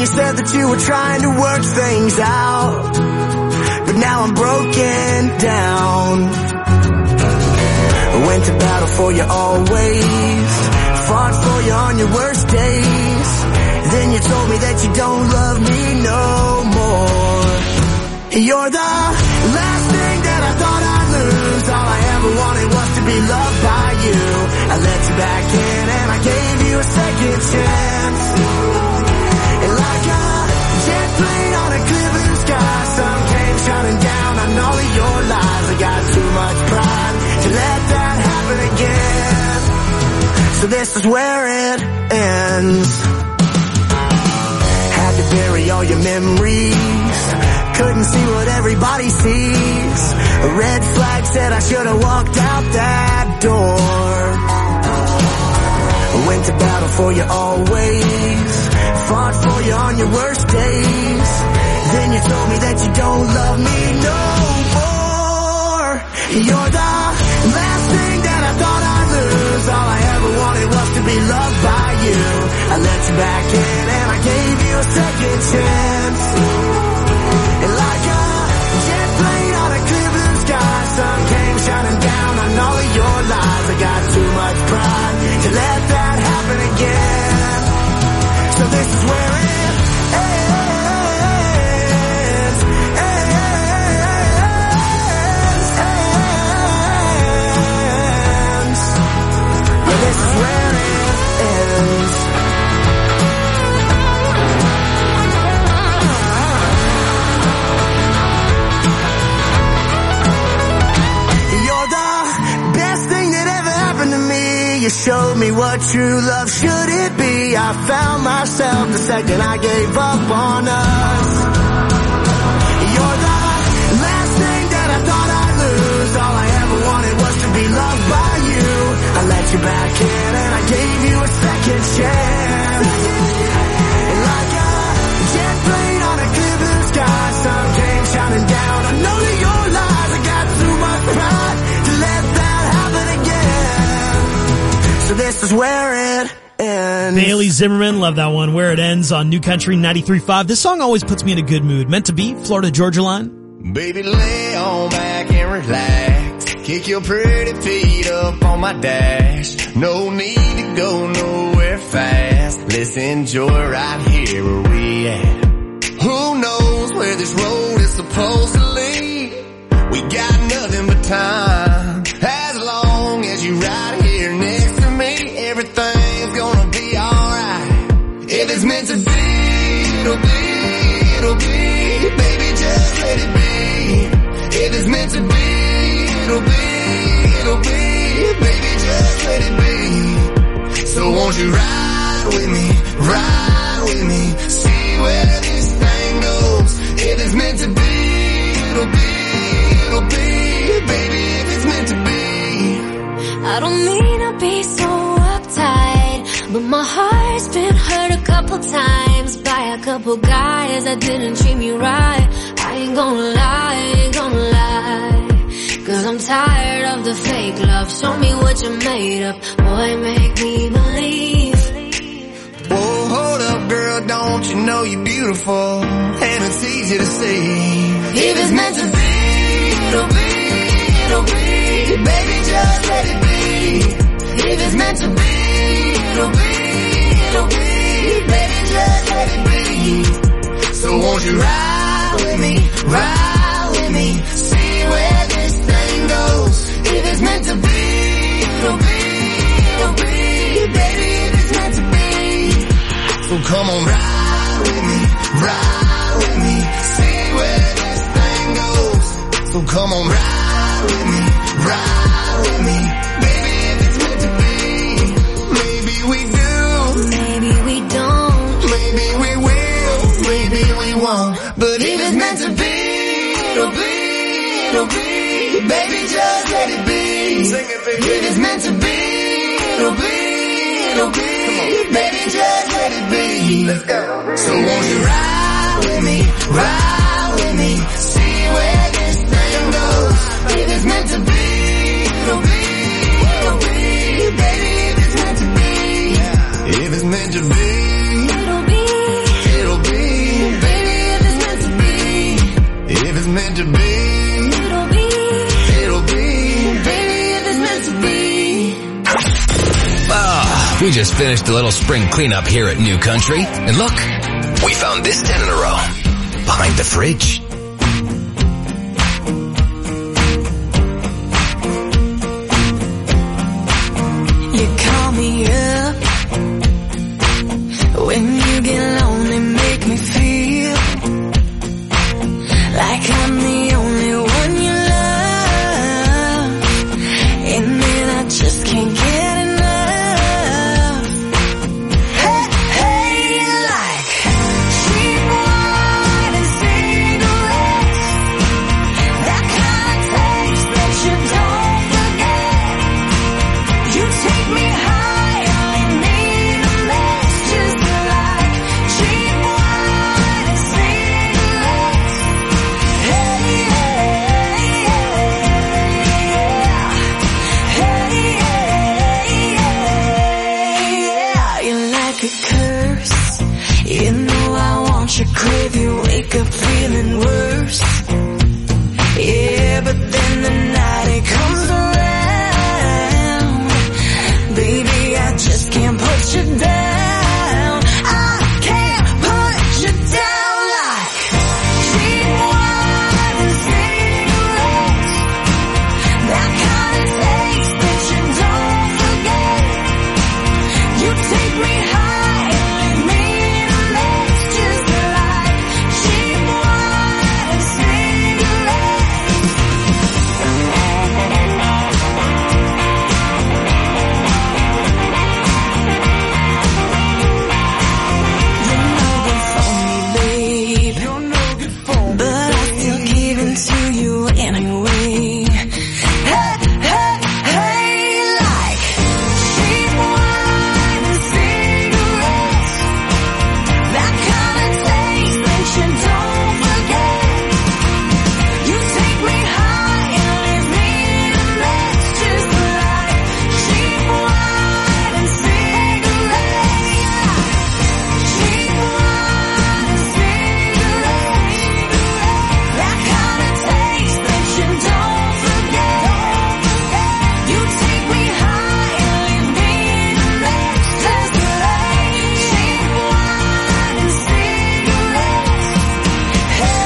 you said that you were trying to work things out, but now I'm broken down. Went to battle for you always, fought for you on your worst days. Then you told me that you don't love me no more. You're the last thing that I thought I'd lose. All I ever wanted was to be loved by you. I let you back in and I gave you a second chance. And like a jet plane on a clear blue sky, sun came shining down on all of your lies. I got too much pride to let that happen again. So this is where it ends. Had to bury all your memories, couldn't see what everybody sees. A red flag said I should have walked out that door. Went to battle for you always, fought for you on your worst days. Then you told me that you don't love me no more. You're the last thing that I thought I'd lose. All I ever wanted was to be loved by you. I let you back in and I gave you a second chance. And like a jet plane on a clear blue sky, sun came shining down on all of your lies. I got too much pride to let that happen again. So this is where it ends. Yeah, this is where it ends. You showed me what true love should it be. I found myself the second I gave up on us. You're the last thing that I thought I'd lose. All I ever wanted was to be loved by you. I let you back in and I gave you a second chance. And like a jet plane on a clear blue sky, sun came shining down on all of your lies. I got too much pride to let that happen again. So this is where it ends. Bailey Zimmerman, love that one. Where it ends on New Country 93.5. This song always puts me in a good mood. Meant to be, Florida Georgia Line. Baby, lay on back and relax. Kick your pretty feet up on my dash. No need to go nowhere fast. Let's enjoy right here where we at. Who knows where this road is supposed to lead? We got nothing but time. As long as you right here next to me, everything's gonna be alright. If it's meant to be, it'll be, it'll be. Baby, just let it be. If it's meant to be, it'll be, it'll be. Baby, just let it be. So won't you ride with me, ride with me, see where this thing goes. If it's meant to be, it'll be, it'll be. Baby, if it's meant to be. I don't mean to be so uptight, but my heart's been hurt a couple times by a couple guys that didn't treat me right. I ain't gonna lie, I ain't gonna lie, 'cause I'm tired of the fake love. Show me what you're made of, boy, make me believe. Whoa, hold up, girl, don't you know you're beautiful, and it's easy to see. If it's meant to be, it'll be, it'll be. Baby, just let it be. If it's meant to be, it'll be, it'll be. Baby, just let it be. So won't you ride with me, ride with me, see where this thing goes. If it's meant to be, it'll be, it'll be. Baby, if it's meant to be. So come on, ride with me, ride with me, see where this thing goes. So come on, ride with me, ride with me. Baby, if it's meant to be. Maybe we do, maybe we don't, maybe we will, maybe we won't. But if it's meant to be, it'll be, it'll be. Baby, just let it be. Sing it, baby. If it's meant to be, it'll be, it'll be. Baby, just let it be. Let's go. So won't you ride with me, ride with me, see where this thing goes. If it's meant to be, it'll be, it'll be. Baby, if it's meant to be, if it's meant to be, it'll be, it'll be. just finished a little spring cleanup here at New Country. And look, we found this 10 in a row behind the fridge. You call me up when you get lonely, make me feel like I'm the only one you love, and then I just can't get enough. Hey, hey, like cheap wine and cigarettes, that kind of taste that you don't forget. You take me high and leave me in a mess, just like cheap wine and cigarettes. Hey, yeah, you're like a curse. You know I want you, crave you, wake up feeling worse. Yeah, but then the night it comes around, baby, I just can't put you down. I can't put you down like cheap wine and cigarettes, that kind of taste that you don't forget. You take me high and leave me in a mess, just like cheap wine and cigarettes. You're no good for me, babe, but I still give in to you anyway. Hey, hey, hey, like cheap wine and cigarettes, that kind of taste that you don't forget. You take me high and leave me in a mess, just like cheap wine and cigarettes. Cheap wine and cigarettes, that kind of taste that you don't forget. You take me high and leave me in a mess, just like cheap wine and cigarettes. Hey,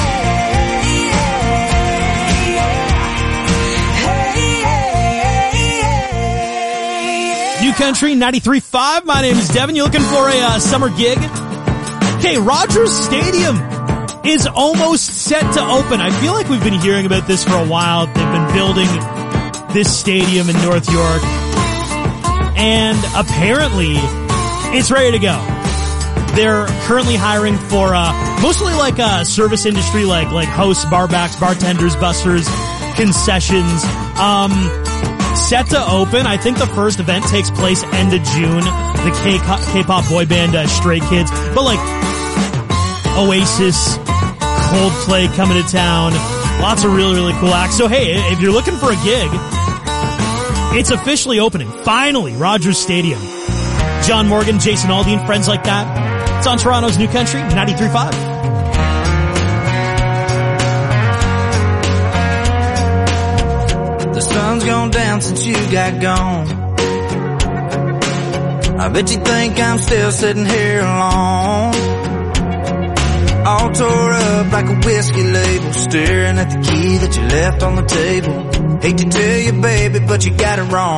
New Country 93.5. My name is Devin. You're looking for a summer gig? Okay, Rogers Stadium is almost set to open. I feel like we've been hearing about this for a while. They've been building this stadium in North York, and apparently it's ready to go. They're currently hiring for mostly like service industry, like hosts, barbacks, bartenders, bussers, concessions. Set to open. I think the first event takes place end of June. The K-pop boy band Stray Kids, but like Oasis, Coldplay coming to town. Lots of really, really cool acts. So hey, if you're looking for a gig, it's officially opening. Finally, Rogers Stadium. John Morgan, Jason Aldean, friends like that. It's on Toronto's New Country 93.5. The sun's gone down since you got gone. I bet you think I'm still sitting here alone, all tore up like a whiskey label, staring at the key that you left on the table. Hate to tell you, baby, but you got it wrong.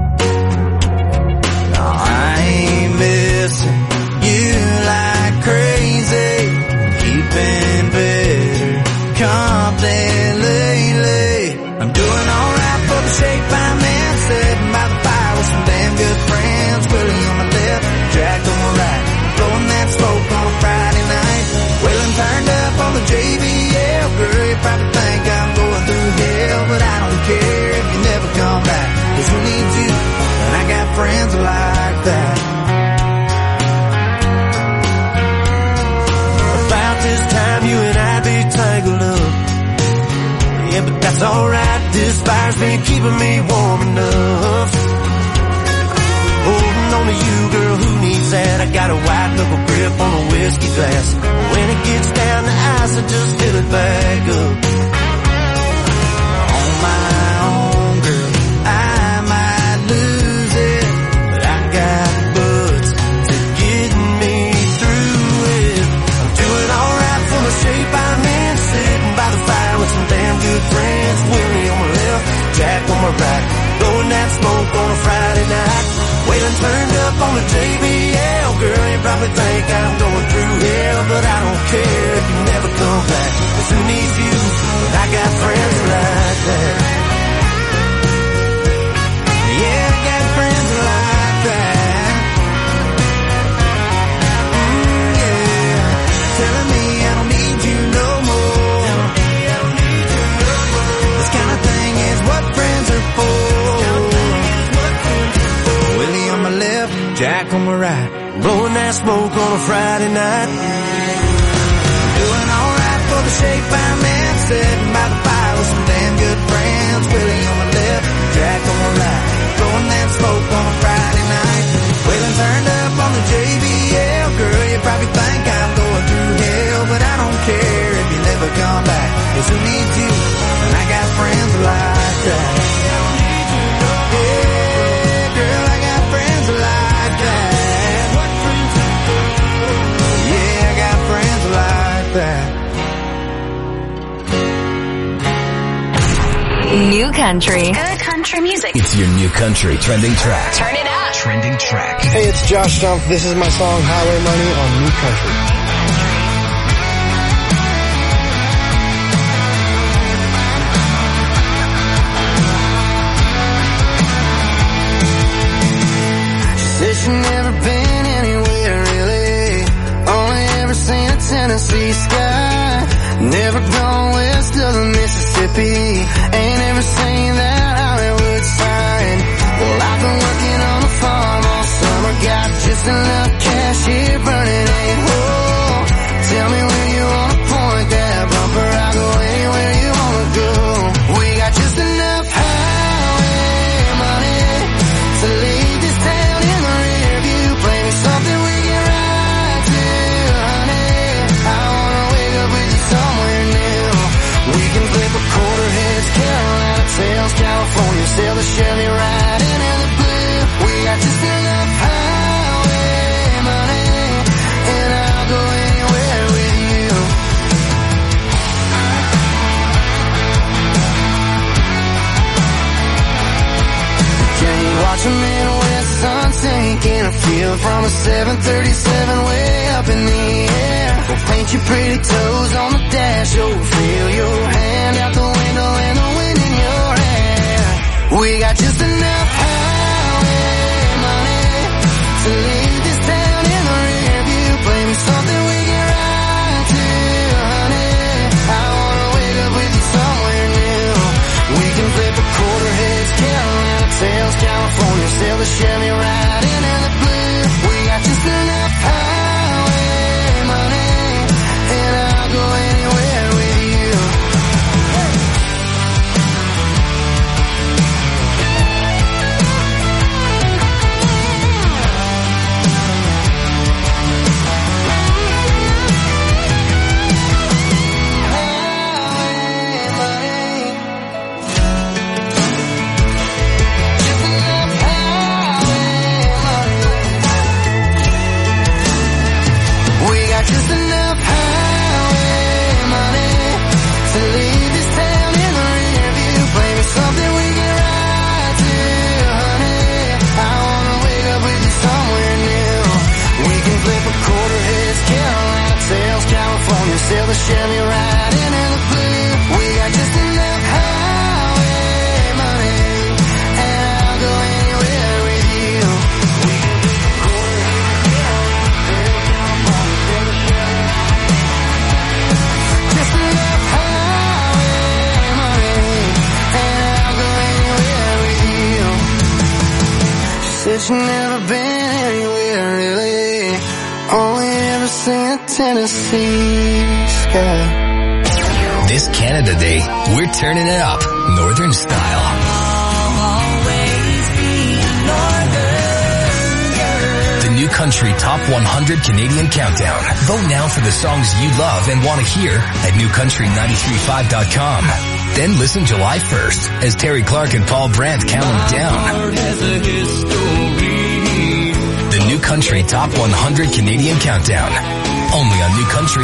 No, I ain't missing you like crazy. You've been better company lately. I'm doing alright for the shape I'm in, sitting by the fire with some damn good friends. Willie on my left, Jack on my right, blowing that smoke on a Friday night. Wailing turned up on the JBL. Girl, you probably think I'm going through hell, but I don't care if you never come back, 'cause who needs you? And I got friends like that. About this time you and I'd be tangled up. Yeah, but that's alright, this fire's been keeping me warm enough. Holding on to you, girl, who needs that? I got a white knuckle grip on a whiskey glass. When it gets down to ice, I just fill it back up. On my own, girl, I might lose it, but I got probably think I'm going through hell, but I don't care if you never come back. 'Cause who needs you? I got friends like that. Yeah, I got friends like that. Yeah, telling me I don't need you no more. This kind of thing is what friends are for. Willie on my left, Jack on my right, blowing that smoke on a Friday night. Doing alright for the shape I'm in, sitting by the fire with some damn good friends. Willie on my left, Jack on my right, blowing that smoke on a Friday night. Wailing turned up on the JBL, girl, you probably think I'm going through hell, but I don't care if you never come back. 'Cause who needs you? And I got friends like that. Yeah, girl, I got friends like that. Yeah, I got friends like that. New country. Good country music. It's your new country trending track. Turn it up. Trending track. Hey, it's Josh Jump. This is my song Highway Money on New Country. Said she never been anywhere really, only ever seen a Tennessee sky. Never gone west of the Mississippi, ain't ever seen that Hollywood sign. Well, I've been working on the farm all summer, got just enough cash here burning a hole. Tell me where you wanna point that bumper, I'll go anywhere you wanna go. We got just enough highway money to leave this town in the rear view. Play me something we can ride to, honey. I wanna wake up with you somewhere new. We can flip a quarter heads, Carolina tails, California, sail the Chevy right into the blue. We got just enough highway money, and I'll go anywhere with you. Can you watch a Midwest sun sink in a field from a 737 way up in the air? Or paint your pretty toes on the dash, oh, feel your hand out the window and the wind in your hair. We got just enough highway money to leave this town in the rear view. Play me something we can ride to, honey. I wanna wake up with you somewhere new. We can flip a quarter heads, Carolina tails, California, sail the Chevy right into the blue. We got just enough highway money, and I'll go anywhere with you. Just enough highway money to leave this town in the rear view. Play me something we can ride to, honey. I wanna wake up with you somewhere new. We can flip a quarter heads, Carolina tails, California, sail the Chevy right into the blue. We got just enough highway money, and I'll go anywhere with you. We can flip a quarter heads, Carolina tails, California, sail the Chevy. Just enough highway money, and I'll go anywhere with you. She said she never been anywhere really, only ever seen a Tennessee sky. This Canada Day, we're turning it up. Northern style. The New Country Top 100 Canadian Countdown. Vote now for the songs you love and want to hear at newcountry935.com. Then listen July 1st as Terry Clark and Paul Brandt count them down. The New Country Top 100 Canadian Countdown. only on New Country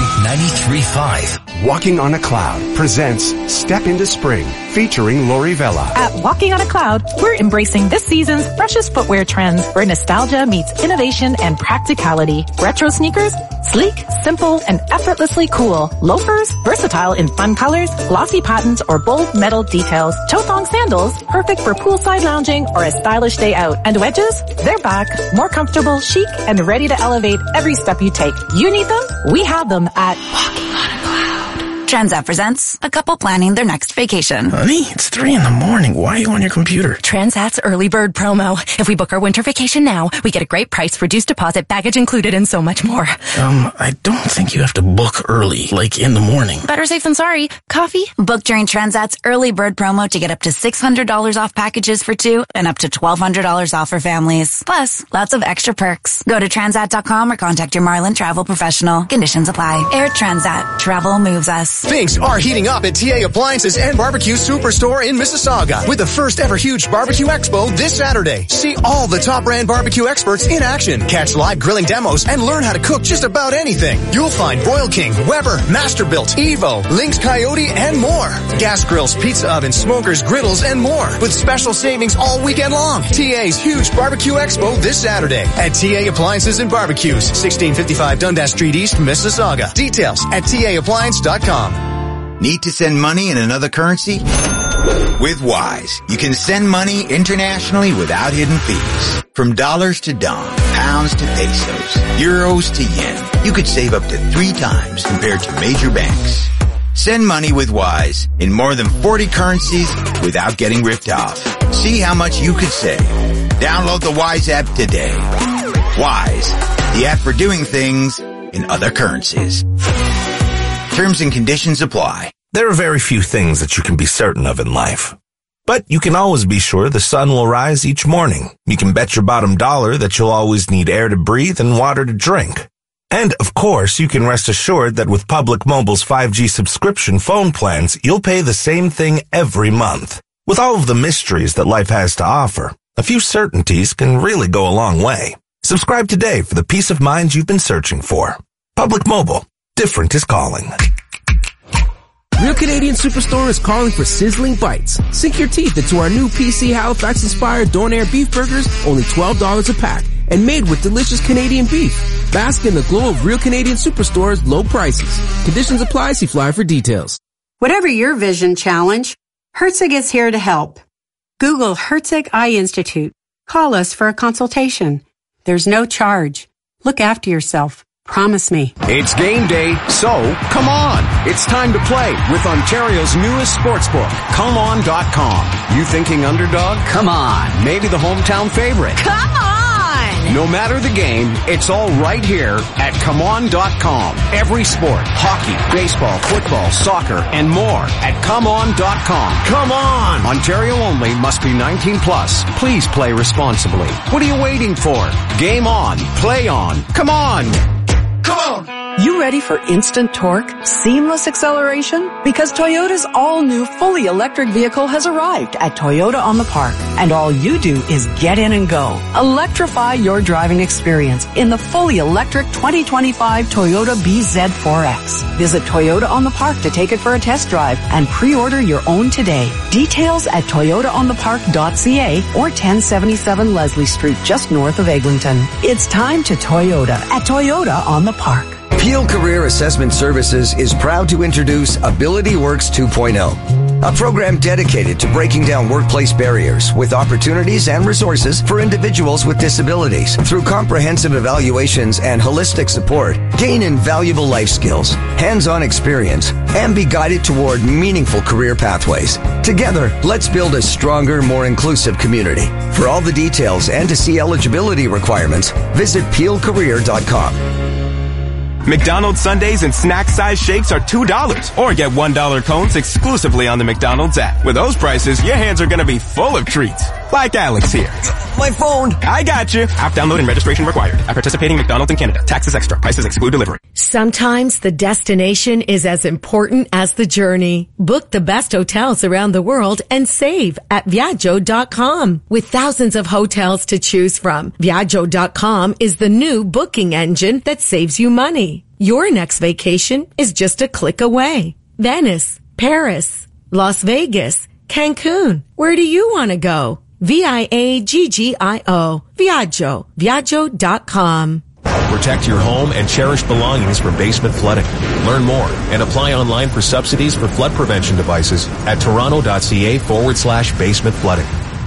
93.5. Walking on a Cloud presents Step into Spring, featuring Lori Vella. At Walking on a Cloud, we're embracing this season's freshest footwear trends where nostalgia meets innovation and practicality. Retro sneakers, sleek, simple, and effortlessly cool. Loafers, versatile in fun colors, glossy patterns, or bold metal details. Toe-thong sandals, perfect for poolside lounging or a stylish day out. And wedges, they're back, more comfortable, chic, and ready to elevate every step you take. You need them? We have them at Walking on a Cloud. Transat presents a couple planning their next vacation. Honey, it's 3 a.m. Why are you on your computer? Transat's early bird promo. If we book our winter vacation now, we get a great price, reduced deposit, baggage included, and so much more. I don't think you have to book early, like in the morning. Better safe than sorry. Coffee? Book during Transat's early bird promo to get up to $600 off packages for 2 and up to $1,200 off for families. Plus, lots of extra perks. Go to Transat.com or contact your Marlin travel professional. Conditions apply. Air Transat. Travel moves us. Things are heating up at TA Appliances and Barbecue Superstore in Mississauga with the first ever huge barbecue expo this Saturday. See all the top brand barbecue experts in action. Catch live grilling demos and learn how to cook just about anything. You'll find Broil King, Weber, Masterbuilt, Evo, Lynx Coyote, and more. Gas grills, pizza ovens, smokers, griddles, and more with special savings all weekend long. TA's huge barbecue expo this Saturday at TA Appliances and Barbecues, 1655 Dundas Street East, Mississauga. Details at taappliance.com. Need to send money in another currency? With Wise, you can send money internationally without hidden fees. From dollars to dong, pounds to pesos, euros to yen, you could save up to 3 times compared to major banks. Send money with Wise in more than 40 currencies without getting ripped off. See how much you could save. Download the Wise app today. Wise, the app for doing things in other currencies. Terms and conditions apply. There are very few things that you can be certain of in life. But you can always be sure the sun will rise each morning. You can bet your bottom dollar that you'll always need air to breathe and water to drink. And, of course, you can rest assured that with Public Mobile's 5G subscription phone plans, you'll pay the same thing every month. With all of the mysteries that life has to offer, a few certainties can really go a long way. Subscribe today for the peace of mind you've been searching for. Public Mobile. Different is calling. Real Canadian Superstore is calling for sizzling bites. Sink your teeth into our new PC Halifax-inspired Donair beef burgers, only $12 a pack, and made with delicious Canadian beef. Bask in the glow of Real Canadian Superstore's low prices. Conditions apply. See flyer for details. Whatever your vision challenge, Herzig is here to help. Google Herzig Eye Institute. Call us for a consultation. There's no charge. Look after yourself. Promise me. It's game day, so come on. It's time to play with Ontario's newest sportsbook, ComeOn.com. You thinking underdog? Come on. Maybe the hometown favorite. Come on! No matter the game, it's all right here at ComeOn.com. Every sport, hockey, baseball, football, soccer, and more at ComeOn.com. Come on! Ontario only, must be 19 plus. Please play responsibly. What are you waiting for? Game on. Play on. Come on! Come on! You ready for instant torque, seamless acceleration? Because Toyota's all-new fully electric vehicle has arrived at Toyota on the Park. And all you do is get in and go. Electrify your driving experience in the fully electric 2025 Toyota BZ4X. Visit Toyota on the Park to take it for a test drive and pre-order your own today. Details at toyotaonthepark.ca or 1077 Leslie Street, just north of Eglinton. It's time to Toyota at Toyota on the Park. Peel Career Assessment Services is proud to introduce AbilityWorks 2.0, a program dedicated to breaking down workplace barriers with opportunities and resources for individuals with disabilities. Through comprehensive evaluations and holistic support, gain invaluable life skills, hands-on experience, and be guided toward meaningful career pathways. Together, let's build a stronger, more inclusive community. For all the details and to see eligibility requirements, visit peelcareer.com. McDonald's sundaes and snack-size shakes are $2, or get $1 cones exclusively on the McDonald's app. With those prices, your hands are going to be full of treats. Like Alex here. dropped my phone. I got you. App download and registration required. At participating McDonald's in Canada. Taxes extra. Prices exclude delivery. Sometimes the destination is as important as the journey. Book the best hotels around the world and save at Viaggio.com. With thousands of hotels to choose from, Viaggio.com is the new booking engine that saves you money. Your next vacation is just a click away. Venice, Paris, Las Vegas, Cancun. Where do you want to go? Viaggio. Viaggio. Viaggio.com. Protect your home and cherished belongings from basement flooding. Learn more and apply online for subsidies for flood prevention devices at toronto.ca/basement flooding.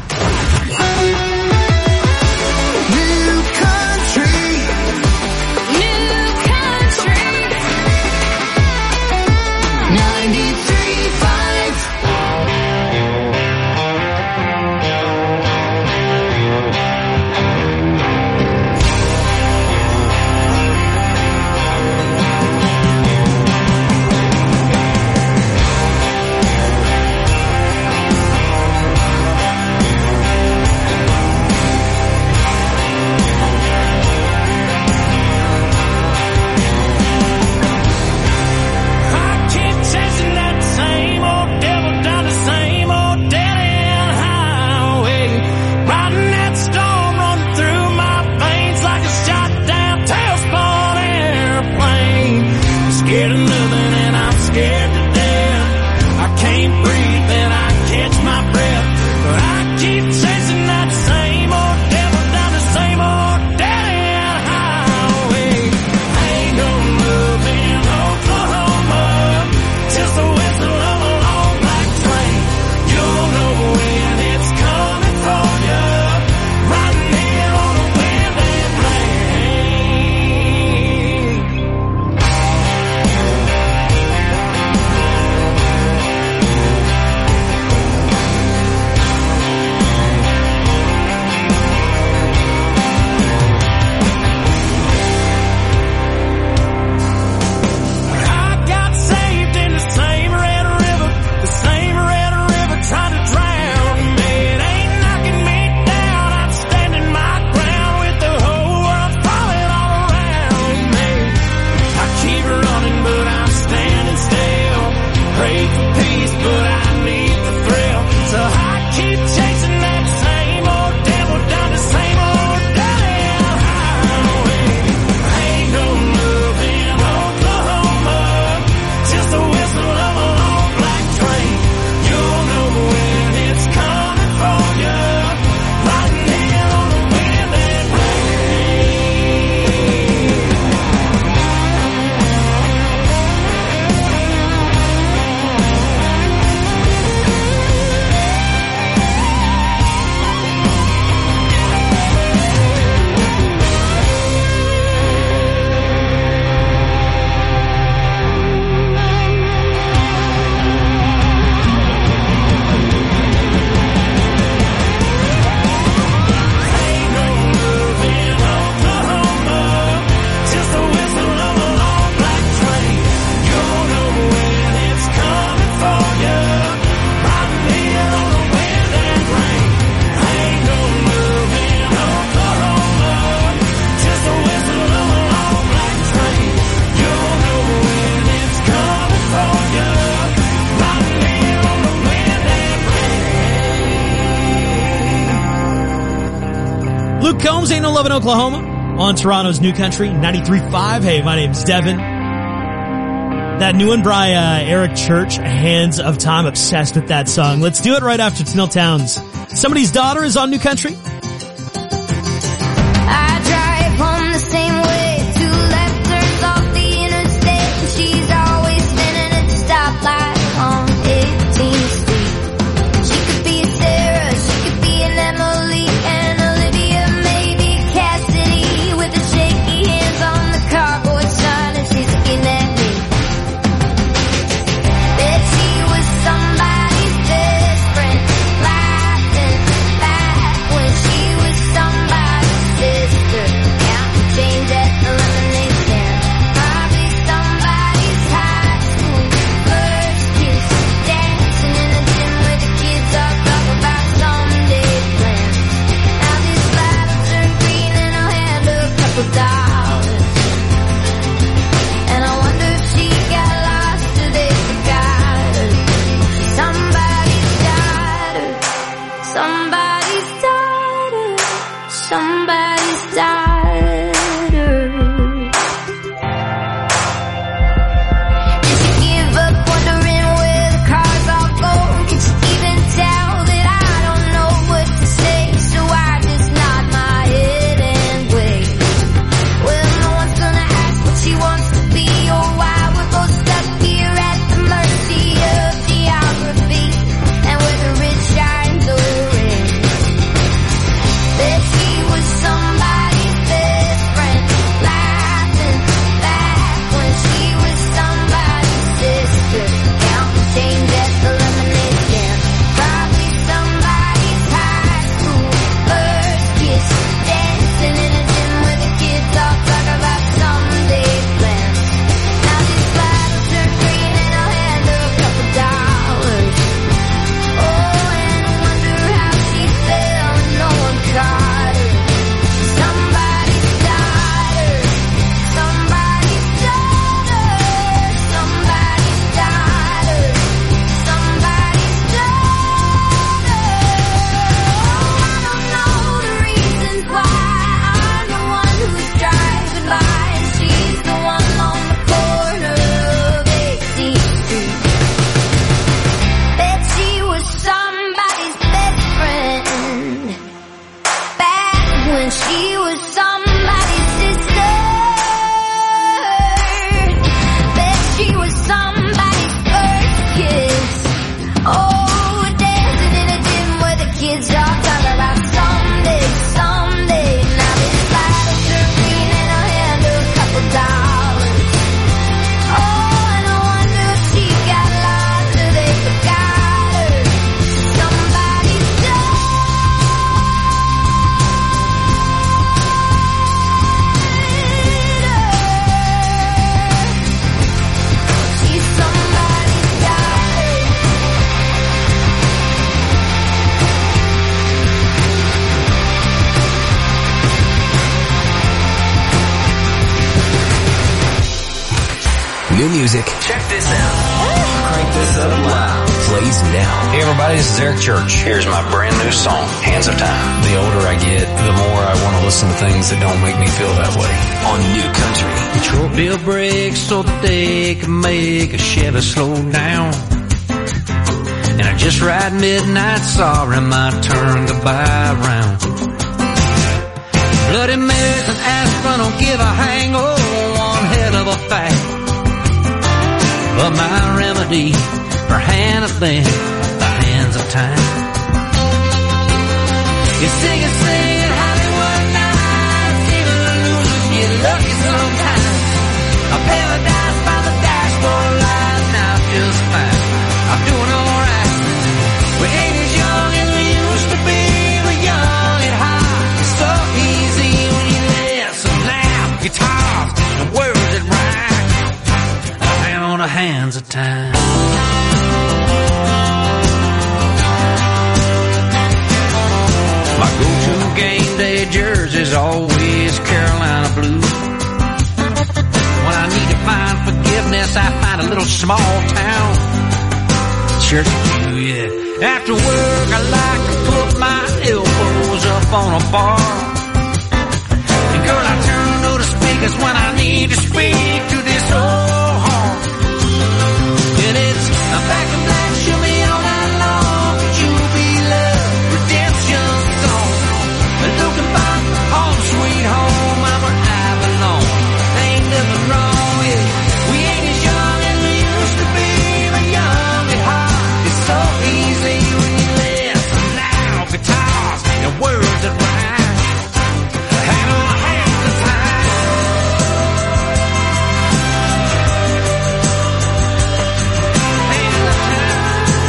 Luke Combs, Ain't No Love in Oklahoma, on Toronto's New Country, 93.5. Hey, my name's Devin. That new one by Eric Church, Hands of Time, obsessed with that song. Let's do it right after Tanil Towns. Somebody's Daughter is on New Country. I drive home the same way, 2 left turns off the interstate, and she's always spinning at the stoplight on 18th Street. She could be a Sarah, she could be an Emily, and Olivia, maybe Cassidy, with her shaky hands on the cardboard sign, and she's looking at me. Bet she was somebody's best friend, laughing back when she New music. Check this out. Crank this up loud. Plays now. Hey everybody, this is Eric Church. Here's my brand new song, Hands of Time. The older I get, the more I want to listen to things that don't make me feel that way. On New Country. Detroit built brakes so that they can make a Chevy slow down. And I just ride midnight, sorry, my turn to buy around. Bloody Marys and aspirin don't give a hang, oh, one hell of a fact. But my remedy for handling the hands of time. You sing it, Hollywood nights, even the losers get lucky sometimes. A paradise by the dashboard light, now just fine. I'm doing alright. We ain't as young as we used to be. We're young and hot. It's so easy when you let some loud guitars and words that rhyme. A hand on the hands of time. My go-to game day jersey's always Carolina blue. When I need to find forgiveness, I find a little small town church do, yeah. After work, I like to put my elbows up on a bar. And girl, I turn to the speakers when I need to speak to this old heart. And it's a back in black, show me all night long. Could you be love, redemption song? Looking back, home sweet home, I'm where I belong. Ain't nothing wrong with it. We ain't as young as we used to be, but young and hot. It's so easy when you let some loud guitars and words that rhyme. Hang on, hands of time. Hands of time.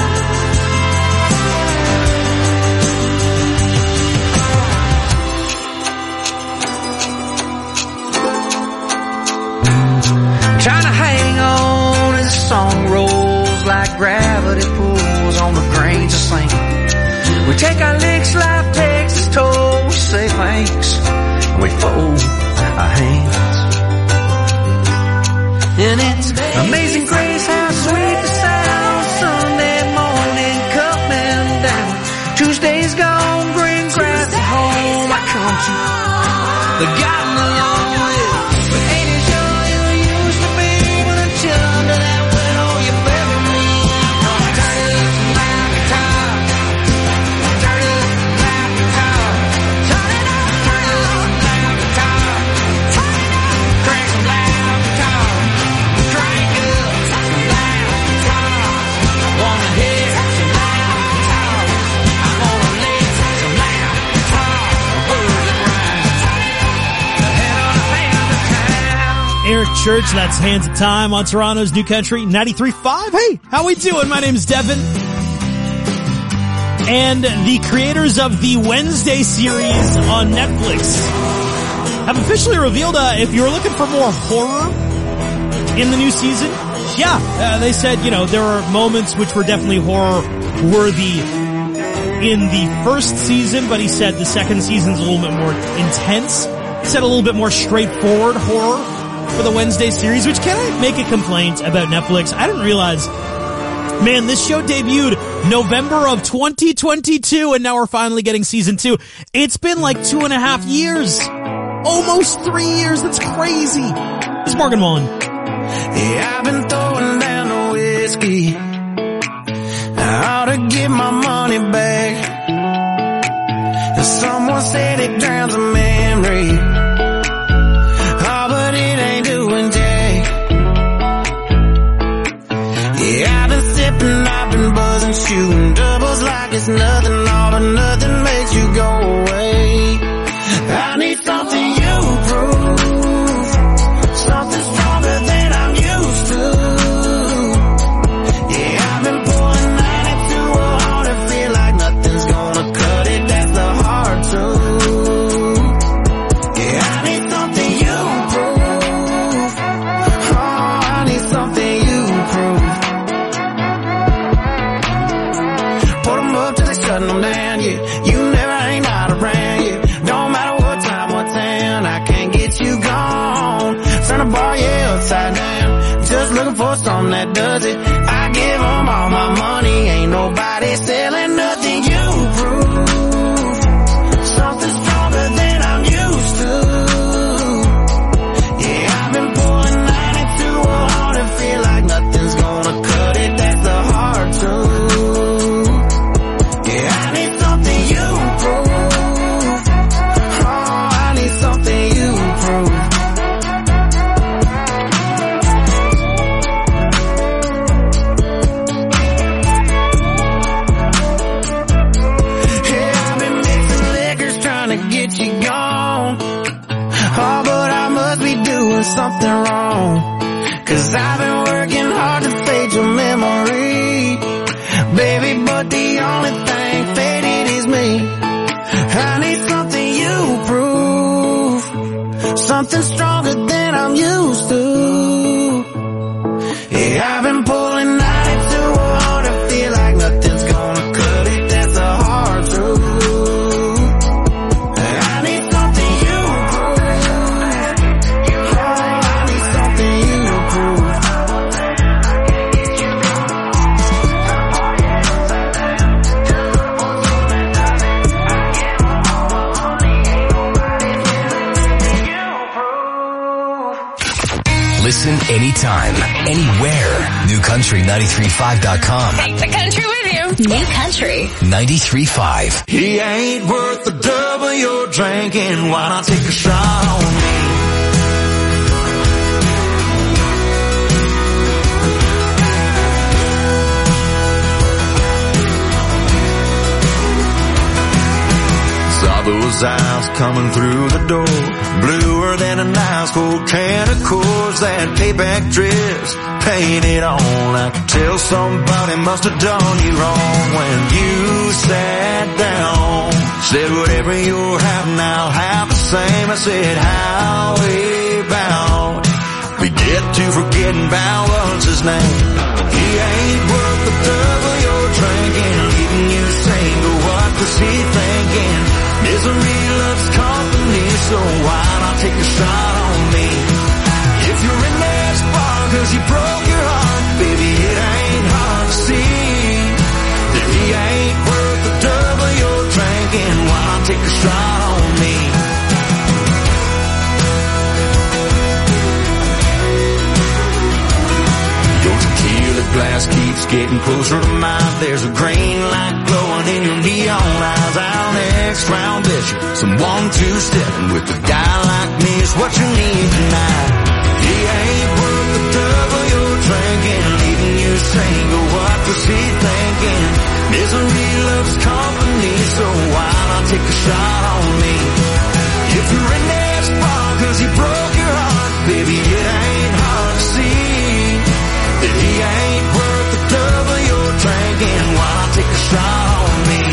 Trying to hang on as the song rolls like gravity pulls on the grains of sand. We take our licks, life takes its toll. We say thanks and we fold our hands. And it's amazing grace how sweet the sound. Sunday morning coming down. Tuesday's gone, green grass at home. I come to the gotten along with. We ain't as young as we used to be, but until under that window you bury me. Turn it up some loud guitar. Turn it up some loud guitar. Turn it up some loud guitar. Turn it up, crank some loud guitar. Crank up some loud guitar. I wanna hear some loud guitar. I wanna lick some loud guitar. Words that rhyme. Head on the hand of time. Eric Church, that's Hands of Time on Toronto's New Country 93.5. Hey, how we doing? My name's Devin. And the creators of the Wednesday series on Netflix have officially revealed if you're looking for more horror in the new season, they said, there are moments which were definitely horror-worthy in the first season, but he said the second season's a little bit more intense. He said a little bit more straightforward horror for the Wednesday series, which can I make a complaint about Netflix? I didn't realize, man, this show debuted November of 2022, and now we're finally getting season 2. It's been like 2.5 years. Almost 3 years. That's crazy. This is Morgan Wallen. Yeah, I've been throwing down the whiskey. I ought to get my money back. Someone said it drowns a memory. Oh, but it ain't doing jack. Yeah, I've been sipping, I've been buzzing, shooting doubles like it's nothing. All or nothing makes you go away. I need something you prove, something stronger than I'm used to. Yeah, I've been pouring 92 hard and feel like nothing's gonna cut it. That's the hard truth. Yeah, I need something you prove. Oh, I need something you prove. Put them up till they shutting them down, yeah. just looking for something that does it. I give them all my money, ain't nobody selling nothing. You prove something stronger than I'm used to. Yeah, I've been pulling 92 hard and feel like nothing's gonna cut it. That's the hard truth. Yeah, I need something you prove. Oh, I need something you prove. Get you gone. Oh, but I must be doing something wrong, 'cause I've been working hard to fade your memory, baby, but the only thing faded is me. I need something you prove, something stronger than I'm used to. Yeah, I've been pulling 92 hard and feel like nothing's gonna cut it. That's a hard truth. Listen anytime, anywhere. NewCountry935.com. Take the country with you. New Country 93.5. He ain't worth the double you're drinking. Why not take a shot on me? Saw those eyes coming through the door, bluer than an ice cold can of Coors. That payback dress painted on. I could tell somebody must have done you wrong when you sat down. Said whatever you're having, I'll have the same. I said how about we get to forgetting about what's his name. He ain't worth the double you're drinking, leaving you single. What was he thinking? Misery loves company, so why not take a shot on me? If you're in that spot 'cause you broke your heart, baby, it ain't hard to see that he ain't worth the double you're drinking. Why not take a shot on me? Your tequila glass keeps getting closer to mine. There's a green light glowing in your neon eyes. Our next round, bet you some 1-2-stepping with a guy like me is what you need tonight. He ain't worth the double you're drinking, leaving you single. What was he thinking? Misery loves company, so why not take a shot on me? If you're in that spot 'cause he broke your heart, baby, it ain't hard to see that he ain't worth the double you're drinking. Why not take a shot on me?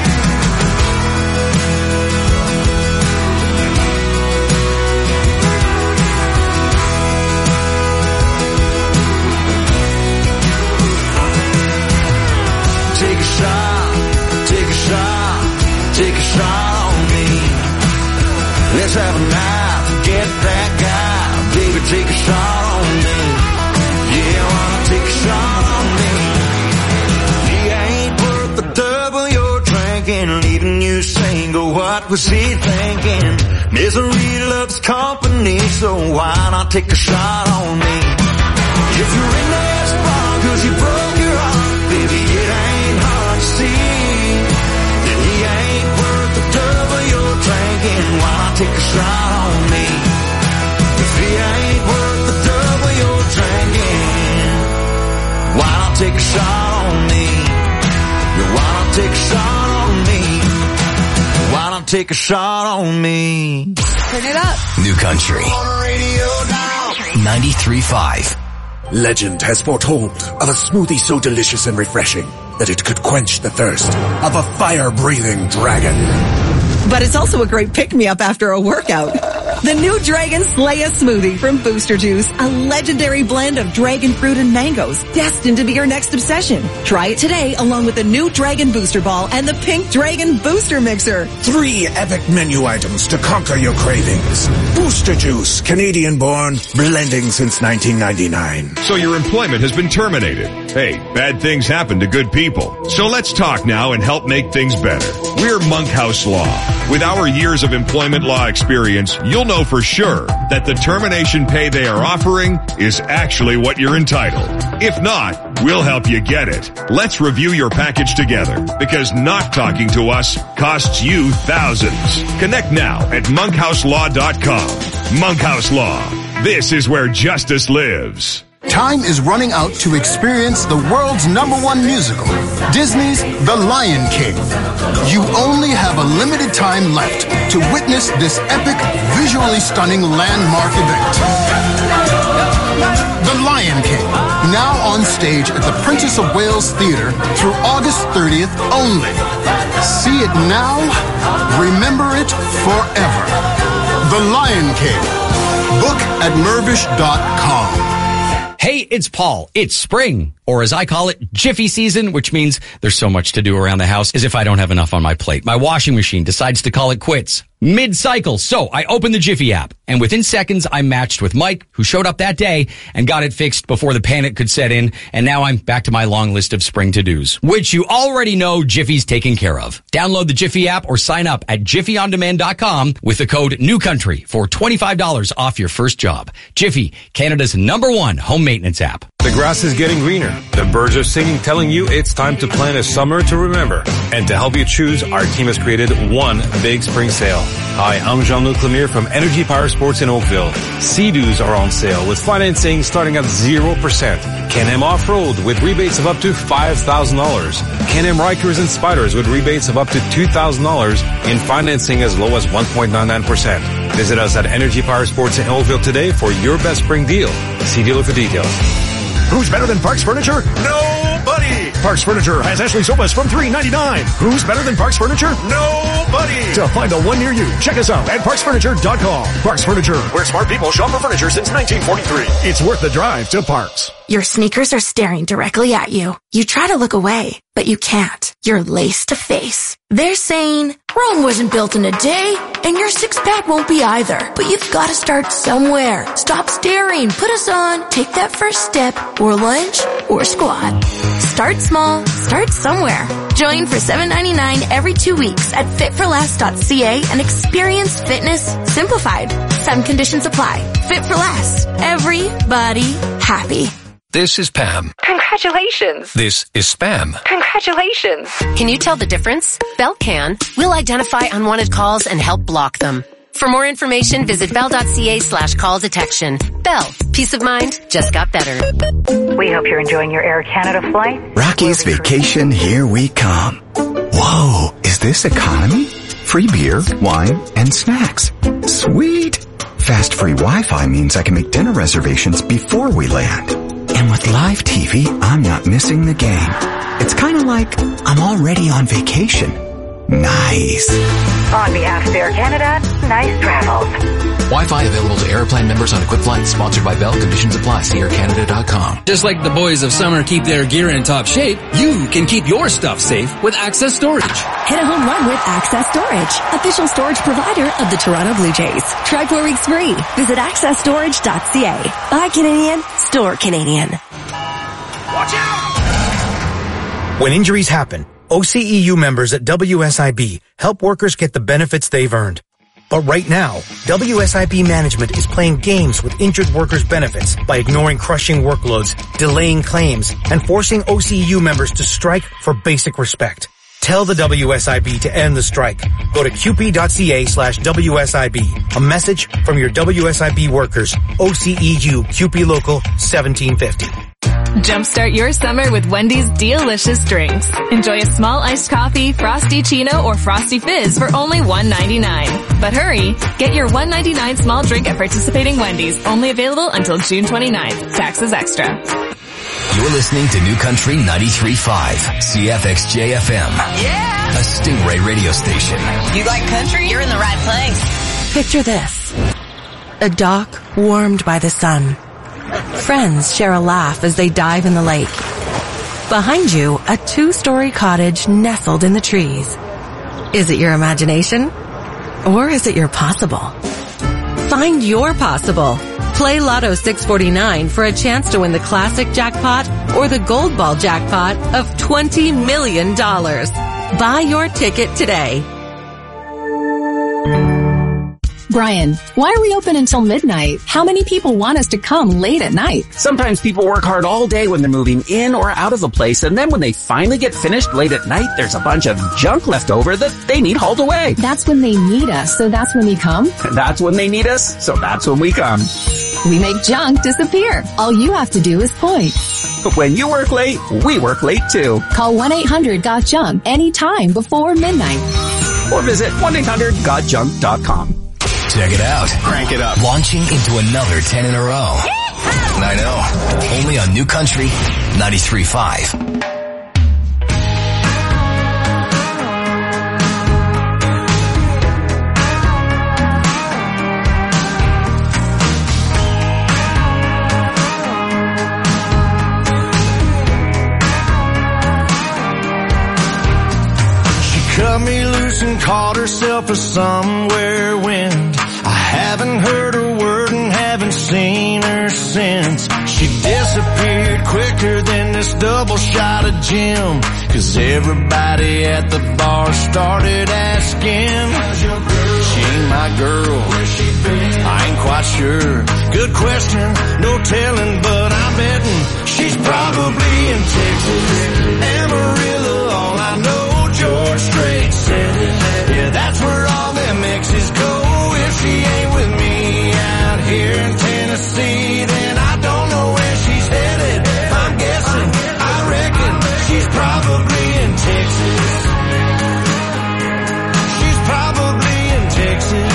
Take a shot, take a shot, take a shot on me. Let's have a night, forget that guy, baby, take a shot on me. Yeah, I wanna take a shot on me. He ain't worth the double you're drinking, leaving you single. What was he thinking? Misery loves company, so why not take a shot on me? If you're in that spot 'cause you broke your heart, baby, it ain't hard to see that he ain't worth the double you're drinking. Why not take a shot on me? If he ain't worth the double you're drinking, why not take a shot on me? Why not take a shot on me? Why not take a shot on me? Turn it up. New Country 93.5. Legend has foretold of a smoothie so delicious and refreshing that it could quench the thirst of a fire-breathing dragon. But it's also a great pick-me-up after a workout. The new Dragon Slaya smoothie from Booster Juice, a legendary blend of dragon fruit and mangoes, destined to be your next obsession. Try it today along with the new Dragon Booster Ball and the Pink Dragon Booster Mixer. 3 epic menu items to conquer your cravings. Booster Juice, Canadian-born, blending since 1999. So your employment has been terminated. Hey, bad things happen to good people. So let's talk now and help make things better. We're Monkhouse Law. With our years of employment law experience, you'll know for sure that the termination pay they are offering is actually what you're entitled. If not, we'll help you get it. Let's review your package together, because not talking to us costs you thousands. Connect now at monkhouselaw.com. Monkhouse Law. This is where justice lives. Time is running out to experience the world's #1 musical, Disney's The Lion King. You only have a limited time left to witness this epic, visually stunning landmark event. The Lion King, now on stage at the Princess of Wales Theatre through August 30th only. See it now, remember it forever. The Lion King. Book at Mirvish.com. Hey, it's Paul. It's spring, or as I call it, Jiffy season, which means there's so much to do around the house as if I don't have enough on my plate. My washing machine decides to call it quits mid-cycle. So I opened the Jiffy app, and within seconds I matched with Mike, who showed up that day and got it fixed before the panic could set in. And now I'm back to my long list of spring to-dos, which you already know Jiffy's taken care of. Download the Jiffy app or sign up at jiffyondemand.com with the code NEWCOUNTRY for $25 off your first job. Jiffy, Canada's #1 home maintenance app. The grass is getting greener. The birds are singing, telling you it's time to plan a summer to remember. And to help you choose, our team has created one big spring sale. Hi, I'm Jean-Luc Lemire from Energy Power Sports in Oakville. Sea-Doos are on sale with financing starting at 0%. Can-Am Off-Road with rebates of up to $5,000. Can-Am Rikers and Spiders with rebates of up to $2,000 and financing as low as 1.99%. Visit us at Energy Power Sports in Oakville today for your best spring deal. See dealer for details. Who's better than Parks Furniture? Nobody! Parks Furniture has Ashley sofas from $399. Who's better than Parks Furniture? Nobody! To find the one near you, check us out at parksfurniture.com. Parks Furniture, where smart people shop for furniture since 1943. It's worth the drive to Parks. Your sneakers are staring directly at you. You try to look away, but you can't. You're laced to face. They're saying, Rome wasn't built in a day, and your six-pack won't be either. But you've got to start somewhere. Stop staring, put us on, take that first step, or lunge, or squat. Start small, start somewhere. Join for $7.99 every 2 weeks at fitforless.ca and experience fitness simplified. Some conditions apply. Fit for Less. Everybody happy. This is Pam. Congratulations. This is Spam. Congratulations. Can you tell the difference? Bell can. We'll identify unwanted calls and help block them. For more information, visit bell.ca/call detection. Bell. Peace of mind just got better. We hope you're enjoying your Air Canada flight. Rocky's Vacation, here we come. Whoa, is this economy? Free beer, wine, and snacks. Sweet. Fast free Wi-Fi means I can make dinner reservations before we land. And with live TV, I'm not missing the game. It's kind of like I'm already on vacation. Nice. On behalf of Air Canada, nice travels. Wi-Fi available to Airplane members on equipped flights. Sponsored by Bell. Conditions apply. See aircanada.com. Just like the boys of summer keep their gear in top shape, you can keep your stuff safe with Access Storage. Hit a home run with Access Storage, official storage provider of the Toronto Blue Jays. Try 4 weeks free. Visit accessstorage.ca. Buy Canadian, store Canadian. Watch out! When injuries happen, OCEU members at WSIB help workers get the benefits they've earned. But right now, WSIB management is playing games with injured workers' benefits by ignoring crushing workloads, delaying claims, and forcing OCEU members to strike for basic respect. Tell the WSIB to end the strike. Go to qp.ca/WSIB. A message from your WSIB workers. OCEU QP Local 1750. Jumpstart your summer with Wendy's delicious drinks. Enjoy a small iced coffee, Frosty Chino, or Frosty Fizz for only $1.99. But hurry, get your $1.99 small drink at participating Wendy's. Only available until June 29th. Taxes extra. You're listening to New Country 93.5, CFXJ-FM. Yeah! A Stingray radio station. You like country? You're in the right place. Picture this. A dock warmed by the sun. Friends share a laugh as they dive in the lake. Behind you, a 2-story cottage nestled in the trees. Is it your imagination? Or is it your possible? Find your possible. Play Lotto 649 for a chance to win the classic jackpot or the gold ball jackpot of $20 million. Buy your ticket today. Brian, why are we open until midnight? How many people want us to come late at night? Sometimes people work hard all day when they're moving in or out of a place, and then when they finally get finished late at night, there's a bunch of junk left over that they need hauled away. That's when they need us, so that's when we come? That's when they need us, so that's when we come. We make junk disappear. All you have to do is point. When you work late, we work late too. Call 1-800-GOT-JUNK anytime before midnight. Or visit 1-800-GOTJUNK.com. Check it out. Crank it up. Launching into another 10 in a row. I know. Only on New Country 93.5. Cut me loose and caught herself a somewhere wind. I haven't heard a word and haven't seen her since. She disappeared quicker than this double shot of gin. 'Cause everybody at the bar started asking, she ain't my girl, where's she been? I ain't quite sure. Good question, no telling, but I'm betting she's probably in Texas. Amarillo, all I know, George Strait said it. Yeah, that's where all them exes go. If she ain't with me out here in Tennessee, then I don't know where she's headed. I'm guessing, I reckon she's probably in Texas. She's probably in Texas.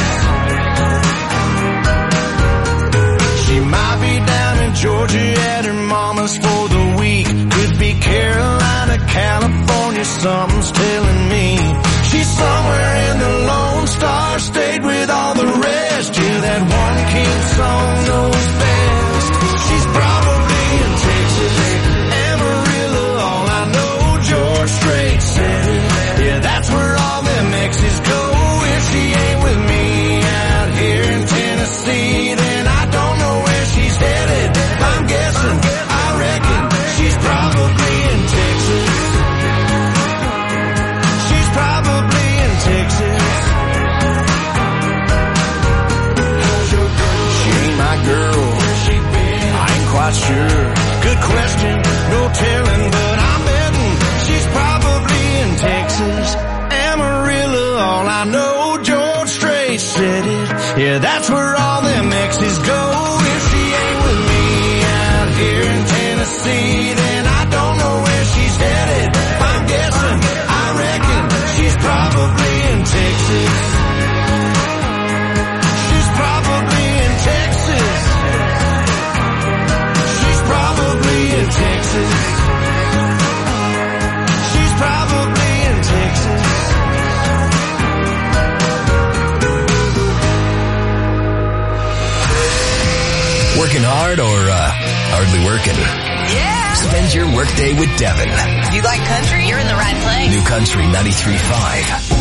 She might be down in Georgia at her mama's for the week. Could be Carolina, California, something's telling me. She's somewhere in the Lone Star State with all the rest. Yeah, that one King song knows best. She's probably in Texas. Amarillo, all I know, George Strait said it. Yeah, that's where all them exes go. If she ain't with me out here in Tennessee, then I don't know where she's headed. I'm guessing, I reckon she's probably in Texas. She's probably in Texas. She ain't my girl, I ain't quite sure. Good question, no telling, but I'm betting she's probably in Texas. Amarillo, all I know, George Strait said it. Yeah, that's where all them exes go. If she ain't with me out here in Tennessee, then I don't know where she's headed. I'm guessing, I reckon she's probably in Texas. She's probably in Texas. She's probably in Texas. She's probably in Texas. Working hard or hardly working? Yeah. Spend your workday with Devin. You like country? You're in the right place. New Country 93.5.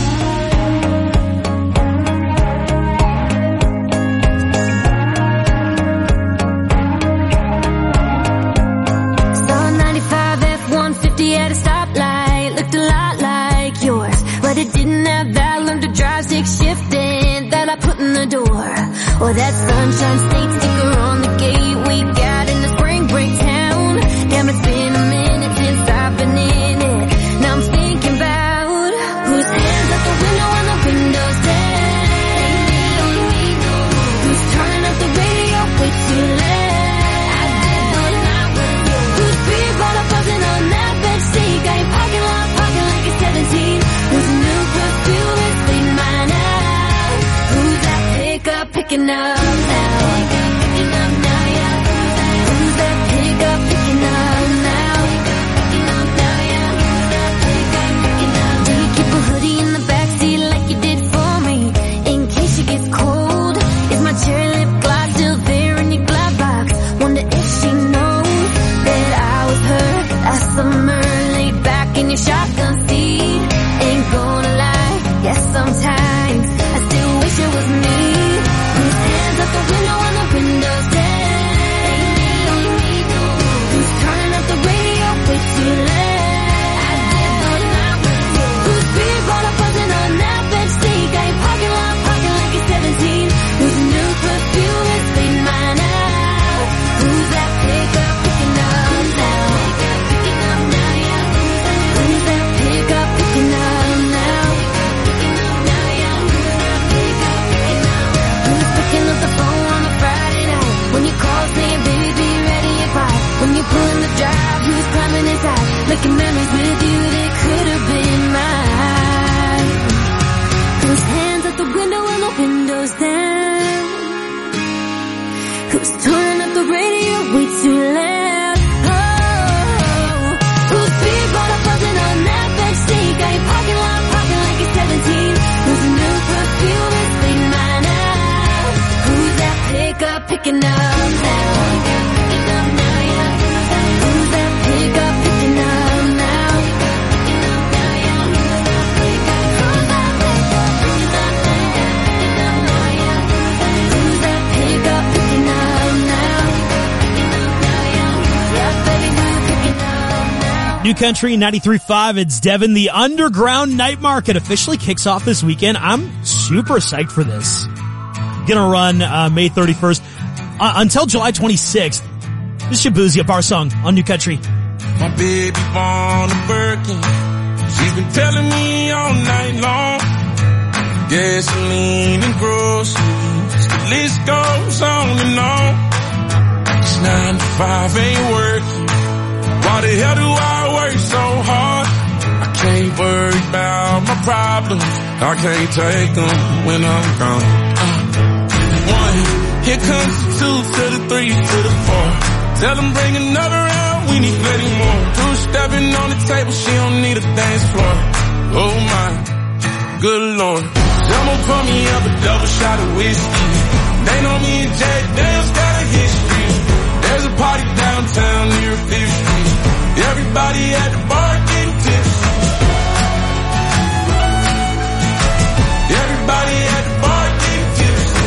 At a stoplight, looked a lot like yours, but it didn't have that learn to drive stick shifting that I put in the door, or that sunshine state sticker on the gate we got in the spring break town. Damn, it's been a minute since I've been in it. Now I'm thinking about whose hands out the window when the window's down. Who's turning up the radio way too loud? I did when I was you. Who's people are buzzing on that? Got your parking lot parking like it's 17. Who's a new perfume is bleeding mine out? Who's that pickup picking up now? Picking up now, yeah. Who's that pickup picking up now? was climbing inside, making memories with you that could have been mine. Whose hands at the window and the windows down? Who's turning up the radio way too loud? Oh, whose beat brought up buzzing on that backseat? Got your parking lot popping like you're 17. Whose new perfume is leading mine out? Who's that pickup picking up now? Picking up now, yeah. Who's that pickup picking up now? Picking up now, yeah. Who's that pickup picking up now, yeah. Who's that pickup picking up now? Picking up now, yeah. Yeah, baby, who's picking up now? New Country 93.5, it's Devin. The Underground Night Market officially kicks off this weekend. I'm super psyched for this. Gonna run May 31st until July 26th. This is Shabuzi, a bar song on New Country. My baby born a Birkin. She's been telling me all night long. Gasoline and groceries, the list goes on and on. It's 9 to 5, ain't working. Why the hell do I work so hard? I can't worry about my problems. I can't take them when I'm gone. 1, here comes the 2 to the 3 to the 4. Tell them bring another round, we need plenty more. 2 stepping on the table, she don't need a dance floor. Oh my, good Lord. Someone pour me up a double shot of whiskey. They know me and Jack Daniels got a history. There's a party downtown near 5th Street. Everybody at the bar getting tipsy. Everybody at the bar getting tipsy.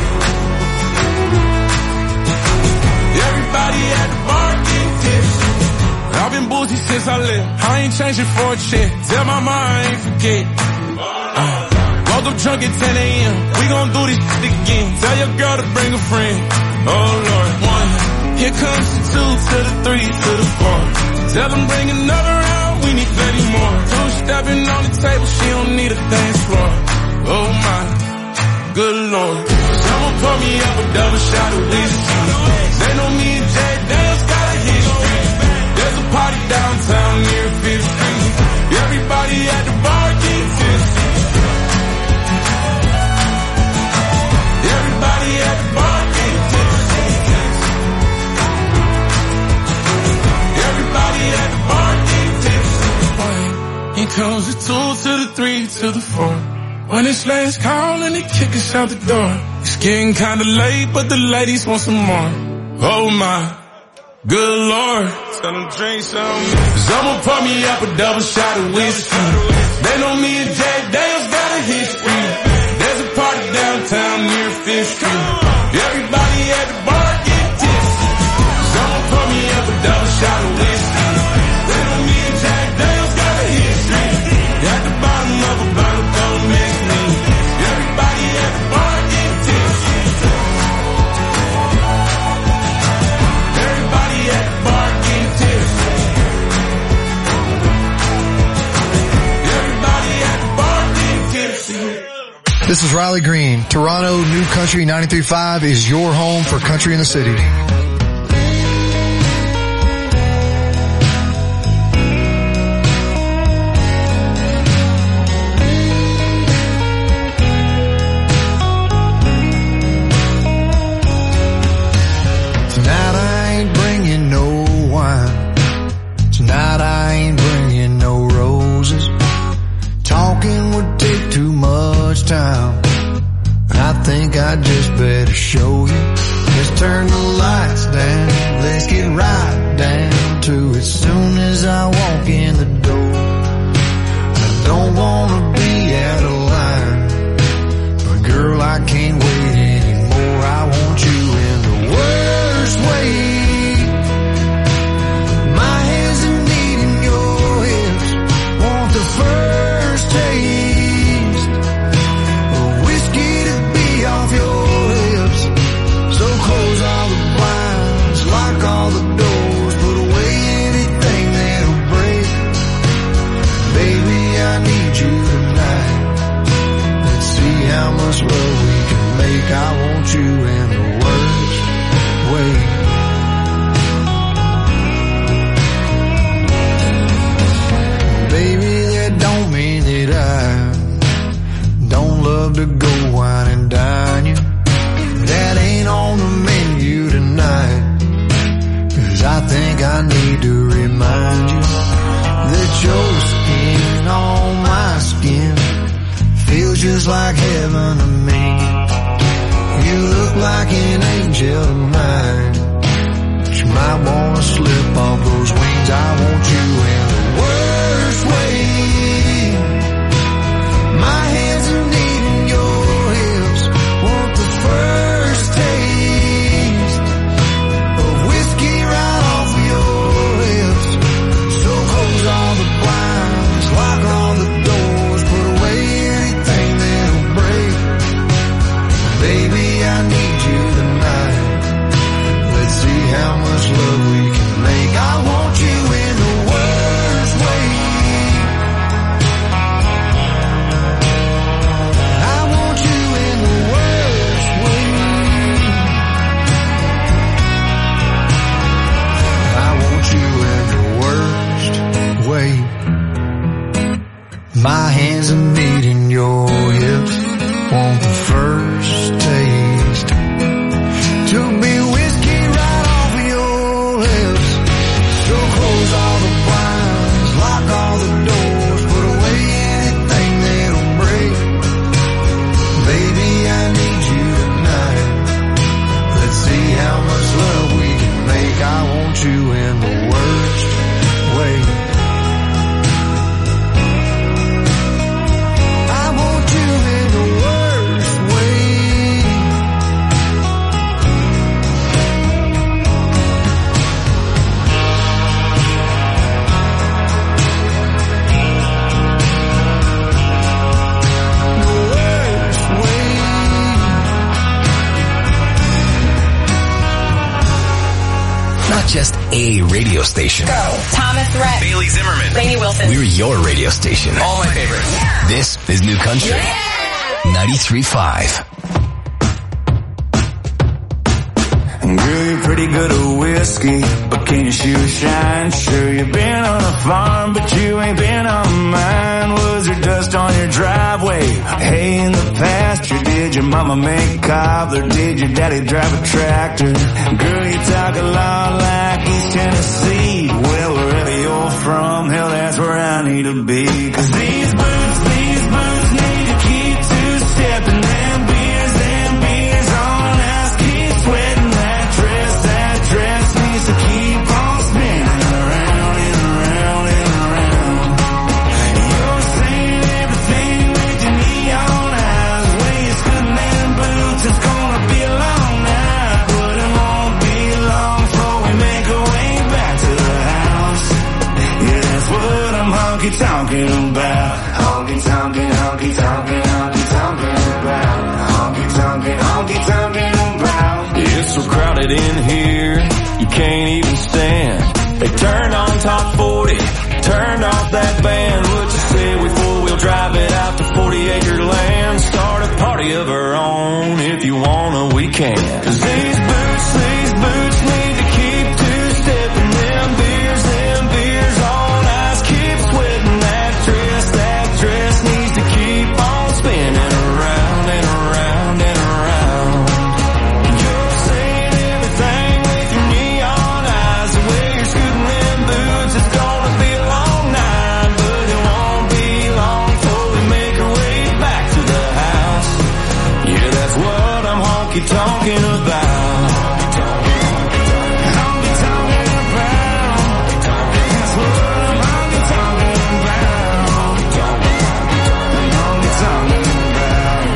Everybody at the bar getting tipsy. I've been boozy since I left. I ain't changing for a check. Tell my mom I ain't forget. Woke up drunk at 10 a.m. We gon' do this shit again. Tell your girl to bring a friend. Oh Lord. 1, here comes the 2 to the 3 to the 4. Tell them bring another round, we need plenty more. 2 stepping on the table, she don't need a dance floor. Oh my, good Lord. Someone pour me up a double shot of whiskey. They know me and Jack Daniels got a history. There's a party downtown near 5th Street. Everybody at the bar getting tipsy. Everybody at the bar getting tipsy. Everybody at the bar getting tipsy. Here comes the 2 to the 3 to the 4. When it's last call and they kick us out the door. It's getting kinda late, but the ladies want some more. Oh my, good Lord. Tell them drink some. Someone pour me up a double shot of whiskey. They know me and Jack Daniels got a history. There's a party downtown near 5th Street. Everybody at the bar get tipsy. Someone pour me up a double shot of whiskey. They know me and Jack Daniels got a history. At the bottom of a bottle, don't miss me. Everybody at the bar get tipsy. Everybody at the bar get tipsy. Everybody at the bar get tipsy. This is Riley Green. Toronto New Country 93.5 is your home for country in the city. Tonight I ain't bringing no wine. Tonight I ain't bringing no roses. Talking would take too much time. I think I just better show you. Let's turn the lights down. Let's get right down to it. Soon as I walk in the door, I don't wanna be out of line, but girl, I can't wait anymore. I want you in the worst way. My hands are needing your hips. Want the first taste of whiskey to be off your lips. So close all the blinds, lock all the doors. think I need to remind you that your skin on my skin feels just like heaven to me. You look like an angel of mine, but you might want to slip off those wings. I want you in the worst way. My hands are needing your hips, want the first taste of whiskey right off of your lips. So close all the blinds, lock all the doors, put away anything that'll break. Baby, I need you tonight. Let's see how much love we can make. I want you in the worst way. I want you in the worst way. I want you in the worst way. My hands are needing your hips, want the first taste to be whiskey right off of your lips. So close all the blinds, lock all the doors, put away anything that'll break. Baby, I need you tonight. Let's see how much love we can make. I want you in the worst way. I want you in the worst way. Not just a radio station. Thomas Rhett. Bailey Zimmerman. Rainey Wilson. We're your radio station. All my favorites. Yeah. This is New Country. 93.5. Girl, you're pretty good at whiskey, but can you shoot a shine? Sure, you've been on a farm, but you ain't been on mine. Was there dust on your driveway? Hay in the pasture? Did your mama make cobbler? Did your daddy drive a tractor? Girl, you talk a lot like East Tennessee. Well, wherever you're from, hell, that's where I need to be. 'Cause these boots need to keep two-stepping. Them beers on us, keep sweating. That dress needs to keep on spinning around and around and around. You're saying everything with your neon eyes. Way you're scooting them boots, it's gonna be a long night, but it won't be long before we make our way back to the house. Yeah, that's what I'm honky-tonking about. Honky-tonking, honky-tonking, honky-tonking about. Honky-tonking, honky-tonking about. It's so crowded in here, you can't even stand. They turned on top 40, turned off that band. What you say we four-wheel drive it out to 40-acre land? Start a party of our own, if you wanna, we can. 'Cause these boots need to keep two-stepping. Them beers on ice, keep sweating. That dress needs to keep on spinning around and around and around. You're saying everything with your neon eyes. The way you're scooting them boots, it's gonna be a long night, but it won't be long before we make our way back to the house. Yeah, that's what I'm honky-tonking about. Honky-tonking about. That's what I'm honky-tonking about. Honky-tonking about.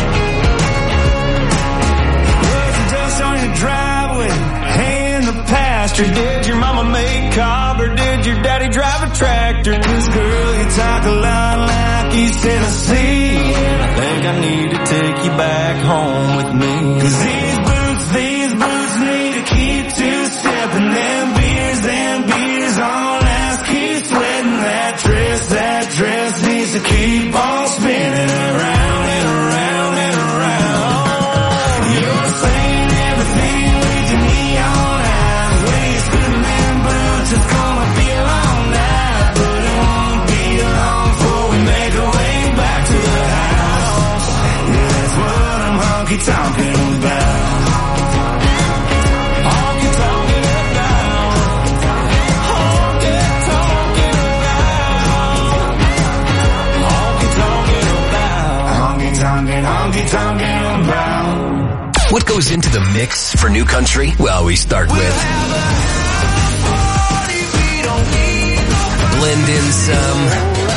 Was the dust on your driveway? Hay in the pasture? Did your mama make cob or did your daddy drive a tractor? 'Cause girl, you talk a lot like East Tennessee, and I think I need to take you back home with me. 'Cause these boots need to keep two-stepping. Them beers on ice, keep sweating. That dress needs to keep on spinning around and around and around. You're saying everything with your neon eyes. Way you're scooting them boots, it's gonna be a long night, but it won't be long before we make our way back to the house. Yeah, that's what I'm honky-tonking about. goes into the mix for New Country? Well, we start with blend in some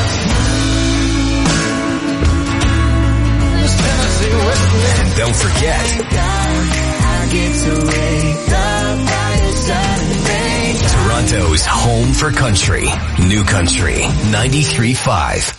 and don't forget Toronto's home for country. New Country 93.5.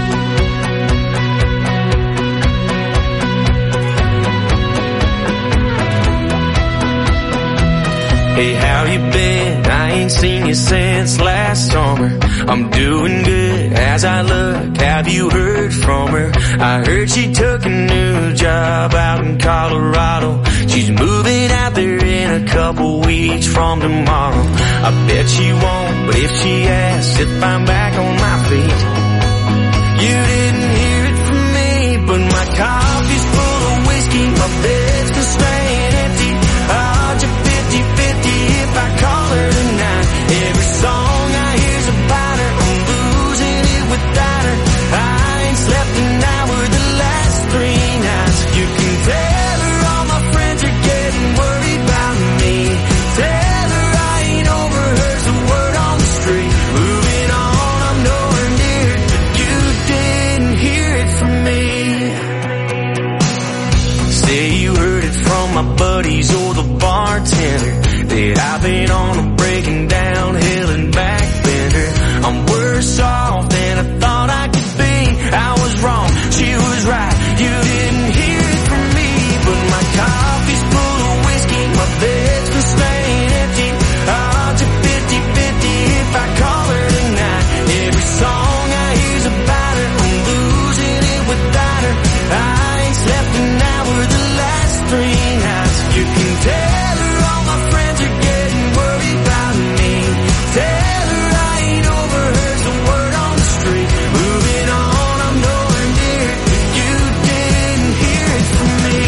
Hey, how you been? I ain't seen you since last summer. I'm doing good as I look. Have you heard from her? I heard she took a new job out in Colorado. She's moving out there in a couple weeks from tomorrow. I bet she won't, but if she asks if I'm back on my feet, you didn't hear it from me, but my coffee's full of whiskey, my bed's been staying empty. I'll just 50-50 if I call her tonight. Every song I hear's about her, I'm losing it without her. I ain't slept an hour the last 3 nights. You can tell her all my friends are getting worried about me. Tell her I ain't overheard the word on the street. Moving on, I'm nowhere near it, but you didn't hear it from me. Say you heard it from my buddies or the bartender that I've been on a breaking down hill and back bender. I'm worse off than I thought I could be. I was wrong, she was right. You didn't hear it from me, but my coffee's full of whiskey, my bed's been staying empty. I'll just 50-50 if I call her tonight. Every song I hear's about her, I'm losing it without her. I ain't slept an hour the last 3 nights. You can tell her all my friends are getting worried about me. Tell her I ain't overheard the word on the street. Moving on, I'm nowhere near it, but you didn't hear it from me.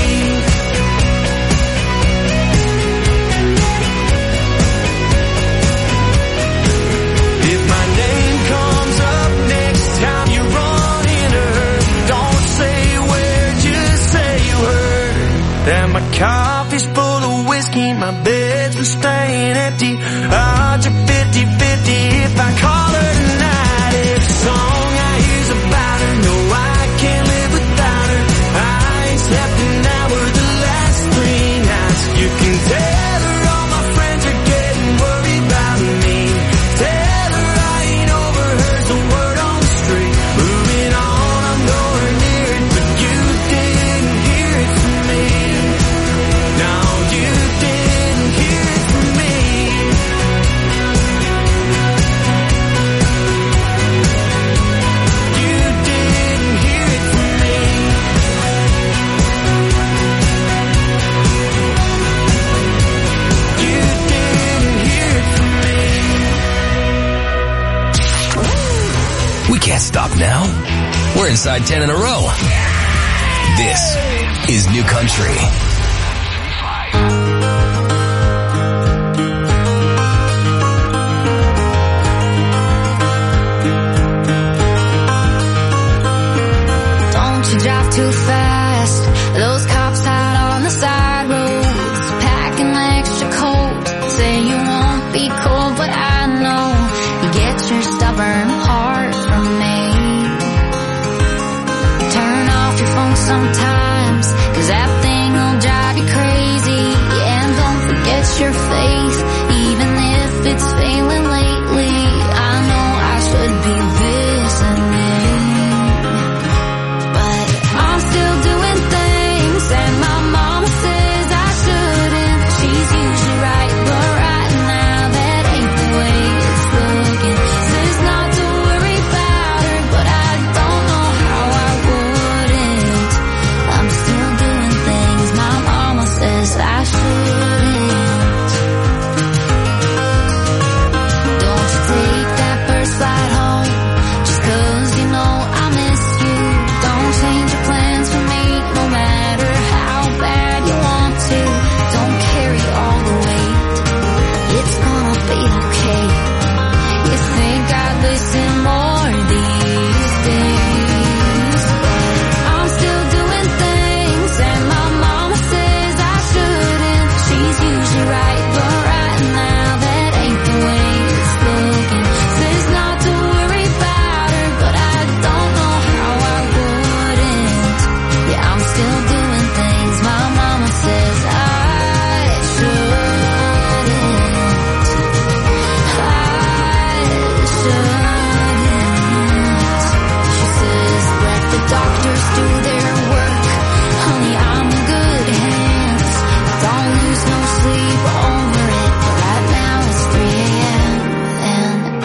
If my name comes up next time you run into her, don't say where, just say you heard that my coffee's full of whiskey, my bed's been staying empty. I'll just 50-50 if I call her tonight. Every song I hear's about her, no, I can't live without her. I ain't slept an hour the last 3 nights. You can tell her all my friends are getting worried about me. Tell her I ain't overheard the word on the street. Moving on, I'm nowhere near it, but you didn't hear it from me. No, you didn't hear it from me. You didn't hear it from me. You didn't hear it from me. We can't stop now. We're inside 10 in a row. This is New Country. Don't you drive too fast. Those cops out on the side roads, packing extra coat. Say you won't be cold, but I know you get your stubborn heart from me. Turn off your phone sometimes, 'cause that thing will drive you crazy. And don't forget your faith, even if it's failing lately. I know I should be listening, but I'm still doing things and my mama says I shouldn't. She's usually right, but right now that ain't the way it's looking. Says not to worry about her, but I don't know how I wouldn't. I'm still doing things my mama says I shouldn't.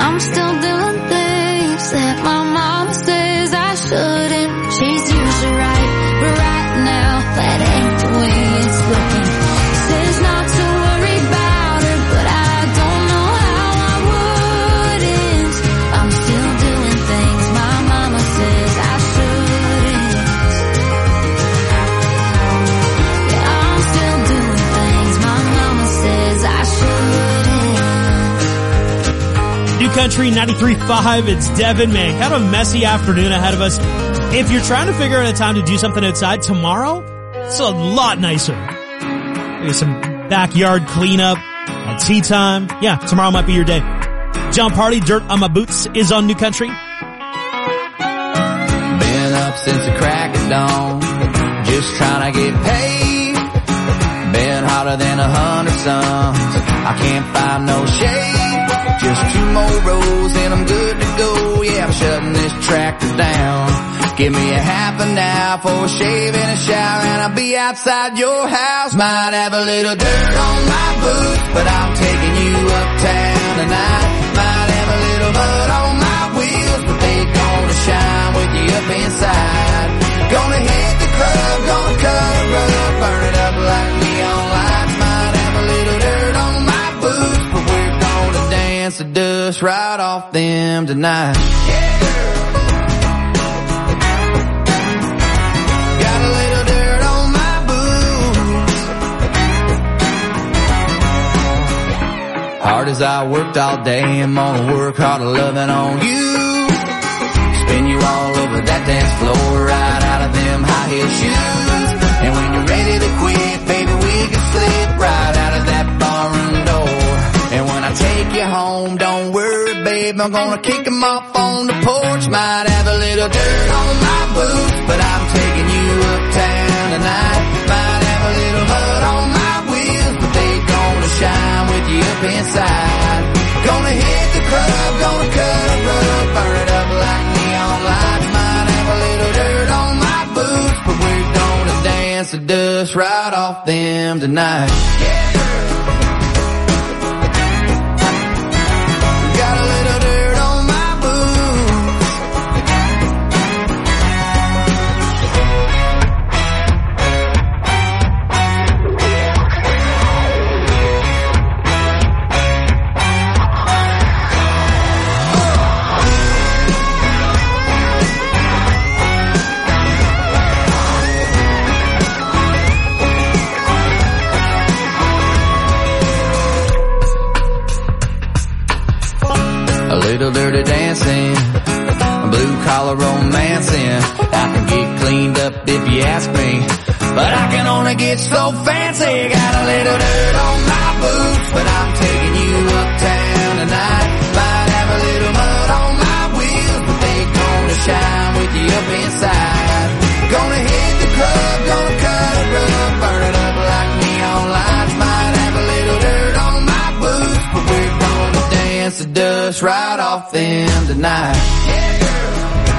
I'm still doing things that my mama says I shouldn't. She's usually right, but right now that ain't the way it's looking. Says not to worry about her, but I don't know how I wouldn't. I'm still doing things my mama says I shouldn't. Yeah, I'm still doing things my mama says I shouldn't. New Country 93.5, it's Devin, man. Kind of a messy afternoon ahead of us. If you're trying to figure out a time to do something outside tomorrow, it's a lot nicer. Maybe some backyard cleanup, a tea time. Yeah, tomorrow might be your day. John Party, Dirt on My Boots is on New Country. Been up since the crack of dawn, just trying to get paid. Been hotter than 100 suns, I can't find no shade. Just 2 more rows and I'm good to go. Yeah, I'm shutting this tractor down. Give me a half an hour for a shave and a shower, and I'll be outside your house. Might have a little dirt on my boots, but I'm taking you uptown tonight. Might have a little mud on my wheels, but they gonna shine with you up inside. Gonna hit the club, gonna cut a rug, burn it up like neon lights. Might have a little dirt on my boots, but we're gonna dance the dust right off them tonight. Yeah. Hard as I worked all day, I'm gonna work harder loving on you. Spin you all over that dance floor, right out of them high heel shoes. And when you're ready to quit, baby, we can slip right out of that barroom door. And when I take you home, don't worry, babe, I'm gonna kick them off on the porch. Might have a little dirt on my boots, but I'm taking you uptown tonight. Might have a little mud on my wheels, but they gonna shine with you up inside. Gonna hit the club, gonna cut a rug, burn it up like neon lights. Might have a little dirt on my boots, but we're gonna dance the dust right off them tonight. Yeah. Got a little dirt on my boots. Little dirty dancing, blue collar romancing. I can get cleaned up if you ask me, but I can only get so fancy. Got a little dirt on my boots, but I'm taking you uptown tonight. Might have a little mud on my wheels, but they gonna shine with you up inside. Gonna hit the club, gonna cut a rug, burn it up like neon lights. Might have a little dirt on my boots, but we're gonna dance the dust right off them tonight. Yeah, girl.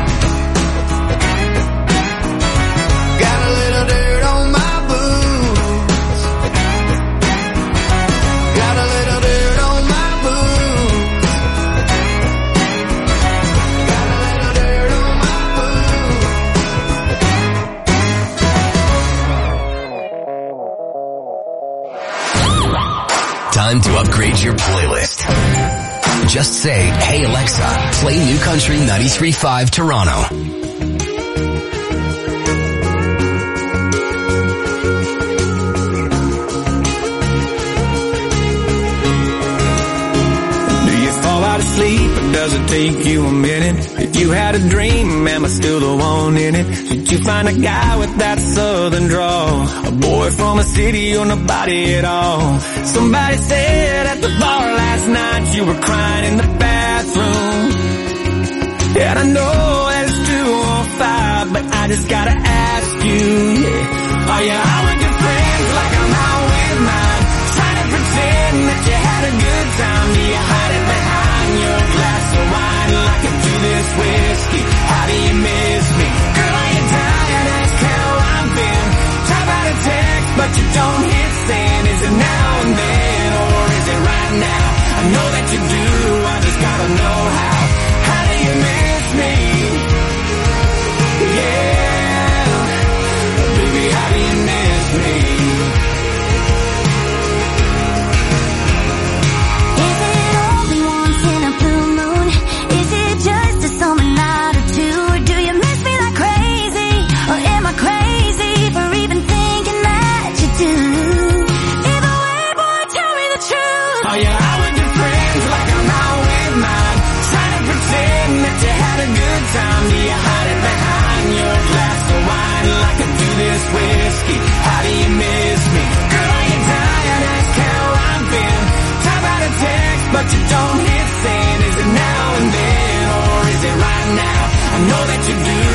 Got a little dirt on my boots. Got a little dirt on my boots. Got a little dirt on my boots. Time to upgrade your playlist. Just say, hey Alexa, play New Country 93.5 Toronto. Do you fall out of sleep or does it take you a minute? If you had a dream, am I still the one in it? Did you find a guy with that southern drawl? A boy from a city or nobody at all? Somebody said at the bar last night you were crying in the bathroom. And I know that it's 2:05, but I just gotta ask you, yeah. Are you out with your friends like I'm out with mine? Trying to pretend that you had a good time. Do you hide it behind your glass of wine like I do this whiskey? How do you miss me? Girl, are you tired? Ask how I've been. Try by the text, but you don't hit send. Is it now and then, or is it right now? I know that you do, I just gotta know Are you out with your friends like I'm out with mine? Trying to pretend that you had a good time. Do you hide it behind your glass of wine like I do this whiskey? How do you miss me? Girl, are you dying? Ask how I've been. Type out a text, but you don't hit send. Is it now and then, or is it right now? I know that you do